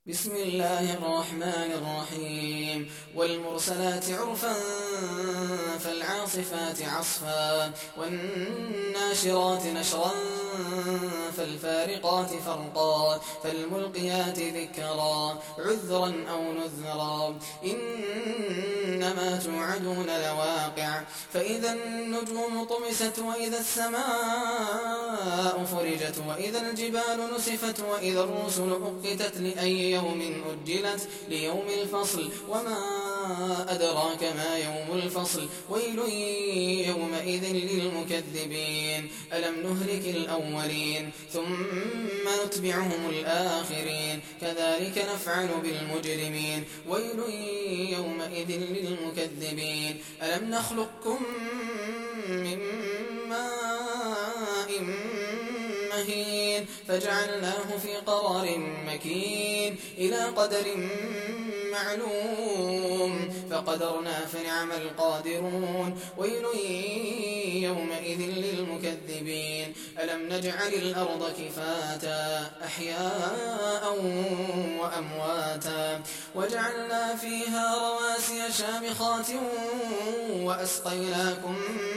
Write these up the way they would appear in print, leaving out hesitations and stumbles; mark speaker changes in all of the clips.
Speaker 1: بسم الله الرحمن الرحيم والمرسلات عرفا فالعاصفات عصفا والناشرات نشرا فالفارقات فرقا فالملقيات ذكرا عذرا أو نذرا إنما توعدون لواقع فإذا النجوم طمست وإذا السماء فرجت وإذا الجبال نسفت وإذا الرسل أقتت لأي يوم أجلت ليوم الفصل وما أدراك ما يوم الفصل ويل يومئذ للمكذبين ألم نهلك الأولين ثم نتبعهم الآخرين كذلك نفعل بالمجرمين ويل يومئذ للمكذبين ألم نخلقكم من ماء مهين فجعلناه في قرار مكين إلى قدر معلوم فقدرنا فنعم القادرون ويل يومئذ للمكذبين ألم نجعل الأرض كفاتا أحياء وأمواتا وجعلنا فيها رواسي شامخات وأسقيناكم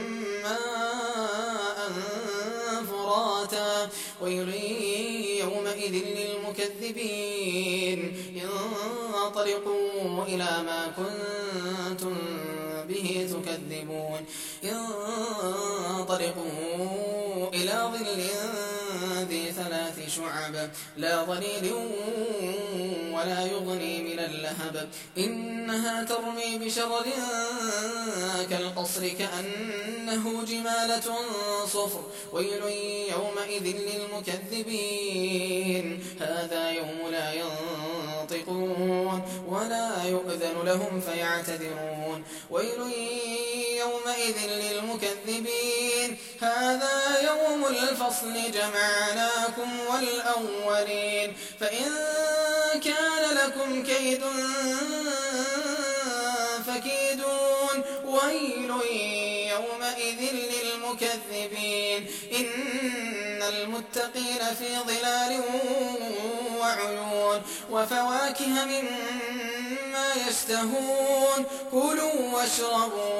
Speaker 1: ماء فراتا ويل يومئذ للمكذبين انطلقوا إلى ما كنتم به تكذبون انطلقوا إلى ظل ذي 3 شعب لا ظليل ولا يغني من اللهب إنها ترمي بشرر كالقصر كأنه جمالة صفر ويل يومئذ للمكذبين هذا يوم لا ينطقون ولا يؤذن لهم فيعتذرون ويل يومئذ للمكذبين هذا يوم الفصل جمعناكم والأولين فإن كان لكم كيد فكيدون ويل يومئذ للمكذبين إن المتقين في ظلال وعيون وفواكه مما يشتهون كلوا واشربوا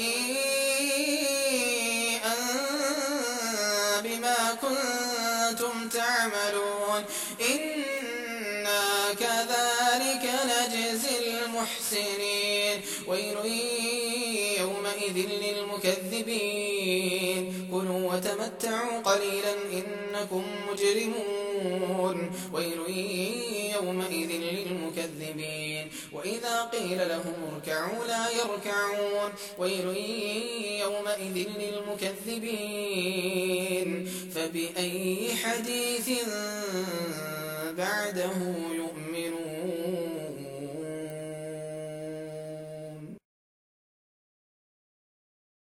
Speaker 1: هنيئا بما كنتم تعملون إنا كذلك نجزي المحسنين ويل يومئذ للمكذبين كلوا وتمتعوا قليلا إنكم مجرمون ويل يومئذ للمكذبين وإذا قيل لهم اركعوا لا يركعون ويل يومئذ للمكذبين فبأي حديث بعده